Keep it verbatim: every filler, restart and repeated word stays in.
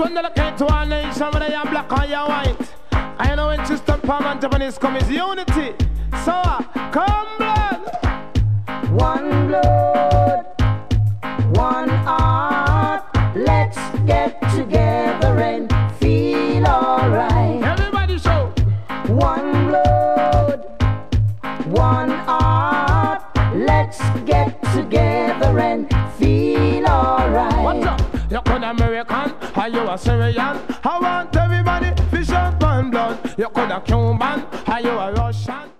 one delicate to our nation, whether you're black or you're white. I know when system palm and Japanese come is unity. So uh, come blood. One blood, one heart. Let's get together and feel alright. Everybody show. One blood, one heart. Let's get together and feel alright. What's up? You're an American, are you a Syrian? I want everybody fish out one blood. You're a Cuban, are you a Russian?